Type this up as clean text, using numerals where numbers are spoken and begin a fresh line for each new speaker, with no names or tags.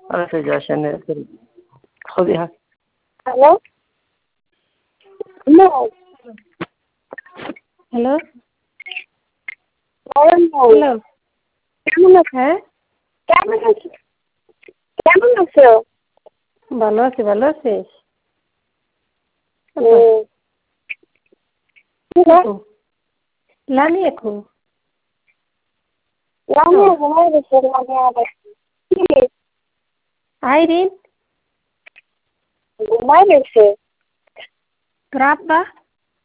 على فكرة عشان خذيها.
الو نو
hello
hello
hello
কেমন আছো?
হ্যাঁ
কেমন আছো? কেমন আছো?
ভালো আছি ভালো আছিস লামি এখন
লামিয়া ঘুমাই গেছে লামিয়া আবার কি
আইরিন
ঘুমাই গেছে
তোর আব্বা